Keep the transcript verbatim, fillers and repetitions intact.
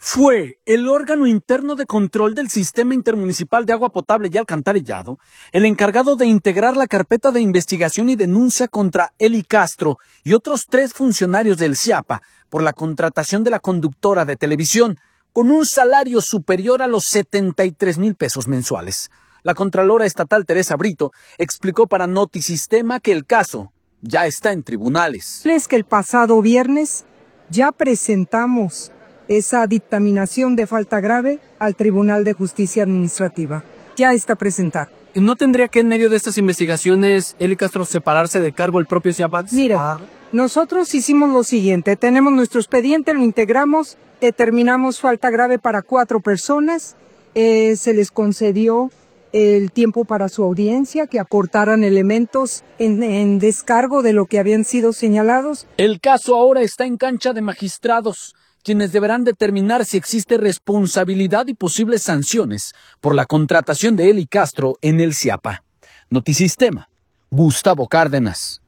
Fue el órgano interno de control del Sistema Intermunicipal de Agua Potable y Alcantarillado el encargado de integrar la carpeta de investigación y denuncia contra Eli Castro y otros tres funcionarios del CIAPA por la contratación de la conductora de televisión con un salario superior a los setenta y tres mil pesos mensuales. La Contralora Estatal Teresa Brito explicó para Notisistema que el caso ya está en tribunales. Es que el pasado viernes ya presentamos esa dictaminación de falta grave al Tribunal de Justicia Administrativa. Ya está presentada. ¿No tendría que en medio de estas investigaciones Eli Castro separarse de cargo el propio CIAPA? Mira, nosotros hicimos lo siguiente. Tenemos nuestro expediente, lo integramos, determinamos falta grave para cuatro personas, eh, se les concedió el tiempo para su audiencia, que aportaran elementos en, en descargo de lo que habían sido señalados. El caso ahora está en cancha de magistrados, quienes deberán determinar si existe responsabilidad y posibles sanciones por la contratación de Eli Castro en el CIAPA. Notisistema, Gustavo Cárdenas.